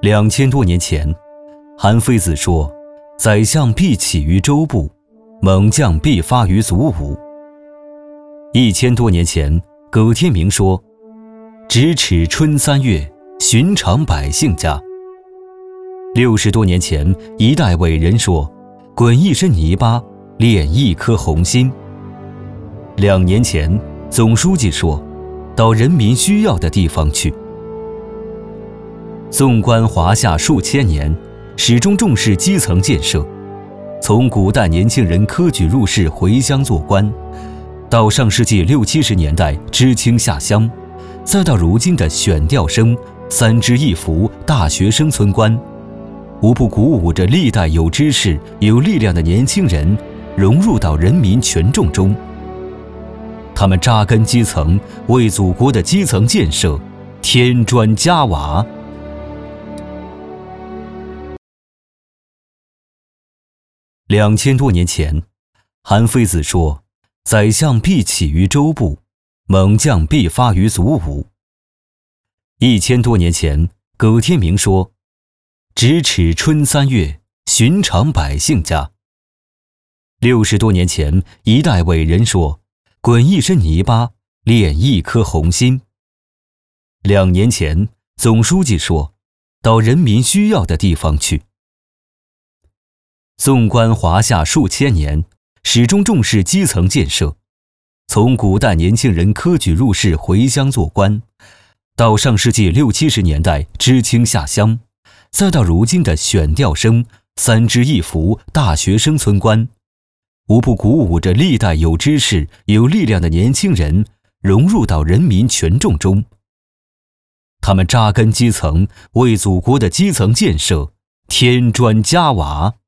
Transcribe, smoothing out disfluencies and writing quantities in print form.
2000多年前，韩非子说：“宰相必起于州部，猛将必发于卒伍。”1000多年前，葛天明说：“咫尺春3月，寻常百姓家。”60多年前，一代伟人说：“滚一身泥巴，炼一颗红心。”2年前，总书记说：“到人民需要的地方去。”纵观华夏数千年，始终重视基层建设。从古代年轻人科举入仕回乡做官，到上世纪60、70年代知青下乡，再到如今的选调生、3支1扶大学生村官，无不鼓舞着历代有知识、有力量的年轻人融入到人民群众中。他们扎根基层，为祖国的基层建设添砖加瓦。2000多年前，韩非子说：“宰相必起于州部，猛将必发于卒伍。”1000多年前，葛天明说：“咫尺春3月，寻常百姓家。”60多年前，一代伟人说：“滚一身泥巴，炼一颗红心。”2年前，总书记说：“到人民需要的地方去。”纵观华夏数千年，始终重视基层建设。从古代年轻人科举入仕回乡做官，到上世纪60、70年代知青下乡，再到如今的选调生、3支1扶大学生村官，无不鼓舞着历代有知识、有力量的年轻人融入到人民群众中。他们扎根基层，为祖国的基层建设添砖加瓦。